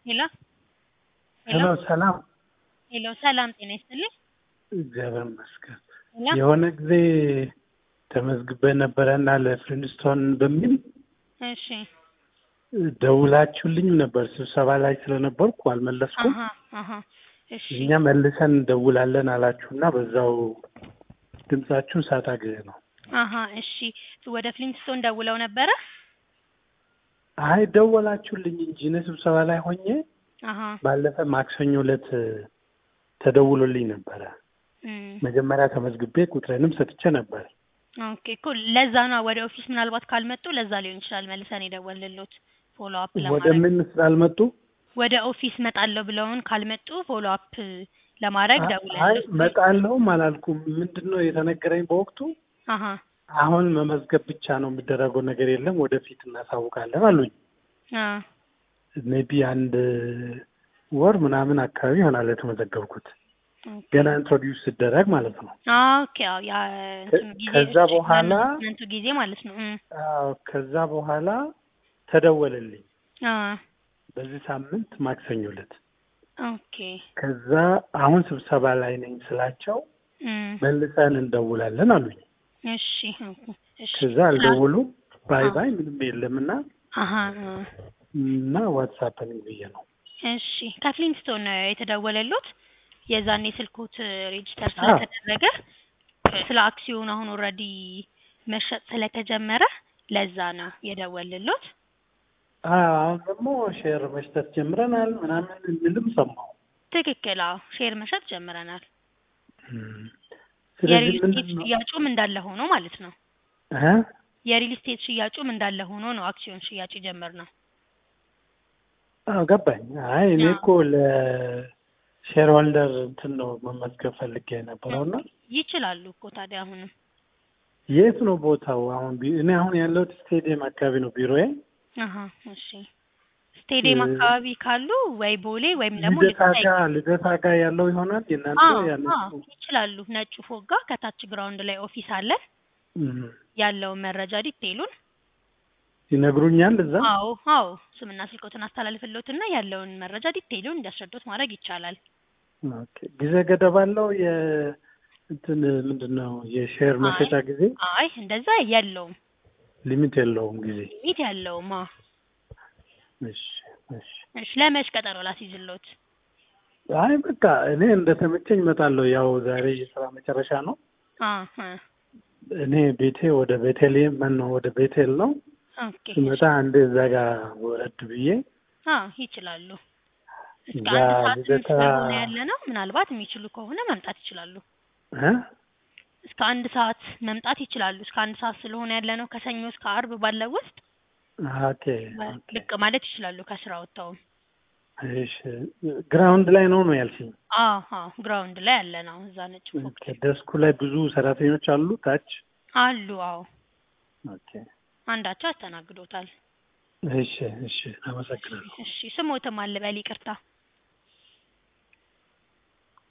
ሄሎ ሄሎ ሄሎ ሰላም ሄሎ ሰላም ጤና ይስጥልኝ። እግዚአብሔር ይመስገን። ሄሎ የሆነ ጊዜ ተመዝግቤ ነበረና ለፍሪንስቶን በሚል እሺ ደውላችሁልኝ ነበር። ስብሰባ ላይ ስለነበርኩ አልመለስኩም። አሃ እሺ እኛ መልሰን እንደውላለን አላችሁና በዛው ድምጻችሁን ሳታገኘ ነው። እሺ ወደ ፍሊንትስቶን ደውለው ነበረ? አይ ደወላችሁልኝ እንጂ እኔ ስብሰባ ላይ ሆኜ አሃ ባለፈ ማክሰኞ ዕለት ተደውሎልኝ ነበረ። መጀመሪያ ተመዝግቤ ቁጥሬንም ሰጥቼ ነበር። ኦኬ እኮ ለዛ ነው ወደ ኦፊስ ምናልባት ካልመጡ ለዛ ሊሆን ይችላል መልሰን የደወልንልዎት ፎሎ አፕ ወደ ለማድረግ። ምን ስላልመጡ ወደ ኦፊስ መጣለሁ ብለውን ካልመጡ ፎሎ አፕ ለማድረግ አይ ደውላለሁ። መጣለሁም አላልኩም። ምንድነው የተነገረኝ በወቅቱ አሃ አሁን መመዝገብ ብቻ ነው የሚደረገው፣ ነገር የለም ወደፊት እናሳውቃለን አሉኝ። ሜቢ አንድ ወር ምናምን አካባቢ ይሆናል የተመዘገብኩት፣ ገና ኢንትሮዲውስ ሲደረግ ማለት ነው። ኦኬ ያ ጊዜ ከዛ በኋላ ጊዜ ማለት ነው። ከዛ በኋላ ተደወለልኝ በዚህ ሳምንት ማክሰኞ ዕለት። ኦኬ ከዛ አሁን ስብሰባ ላይ ነኝ ስላቸው መልሰን እንደውላለን አሉኝ። እሺ ከዛ አልደውሉም፣ ባይ ባይ ምንም የለምና እና ዋትስአፕን ብዬ ነው። እሺ ከፍሊንስቶን ነው የተደወለሉት። የዛኔ ስልኮት ሬጂስተር ስለተደረገ ስለ አክሲዮን አሁን ኦልሬዲ መሸጥ ስለተጀመረ ለዛ ነው የደወልሉት። አሁን ደግሞ ሼር መስጠት ጀምረናል ምናምን እንልም ሰማሁ። ትክክል። ሼር መሸጥ ጀምረናል። ስለዚህ የሪል ስቴት ሽያጩም እንዳለ ሆኖ ማለት ነው። የሪል ስቴት ሽያጩም እንዳለ ሆኖ ነው አክሲዮን ሽያጭ የጀመርነው። ገባኝ። አይ እኔ እኮ ለሼር ሆልደር እንትን ነው መመዝገብ ፈልጌ የነበረውና ይችላሉ እኮ ታዲያ። አሁንም የት ነው ቦታው? አሁን እኔ አሁን ያለሁት ስቴዲየም አካባቢ ነው ቢሮዬ። እሺ ስቴዲየም አካባቢ ካሉ ወይ ቦሌ ወይም ደግሞ ልደታ ጋር ያለው ይሆናል የእናንተ ያለው። ይችላሉ። ነጩ ፎቅ ጋር ከታች ግራውንድ ላይ ኦፊስ አለ። ያለውን መረጃ ዲቴይሉን ይነግሩኛል እዛ። አዎ ስምና ስልኮትን አስተላልፍልዎትና ያለውን መረጃ ዲቴይሉን እንዲያስረዱት ማድረግ ይቻላል። ኦኬ ጊዜ ገደብ አለው? እንትን ምንድነው የሼር መሸጫ ጊዜ? አይ እንደዛ የለውም። ሊሚት የለውም ጊዜ? ሊሚት የለውም። እሺ ለመች ቀጠሮ ላስይዝልዎት? አይ በቃ እኔ እንደተመቸኝ እመጣለሁ። ያው ዛሬ የስራ መጨረሻ ነው። እኔ ቤቴ ወደ ቤቴልሄም ነው ወደ ቤቴል ነው። ስመጣ አንድ እዛ ጋር ወረድ ብዬ ይችላሉ። እስከ አንድ ሰዓት ስለሆነ ያለ ነው። ምናልባት የሚችሉ ከሆነ መምጣት ይችላሉ። እስከ አንድ ሰዓት መምጣት ይችላሉ። እስከ አንድ ሰዓት ስለሆነ ያለ ነው። ከሰኞ እስከ አርብ ባለው ውስጥ ልቅ ማለት ይችላሉ ከስራ ወጥተው። እሺ ግራውንድ ላይ ነው ያልሽኝ? ግራውንድ ላይ ያለ ነው። እዛ ነጭ ፎቅ ደስኩ ላይ ብዙ ሰራተኞች አሉ ታች አሉ። ኦኬ አንዳቸው ያስተናግዶታል። እሺ አመሰግናለሁ። እሺ ስሞትም አለ በል ይቅርታ።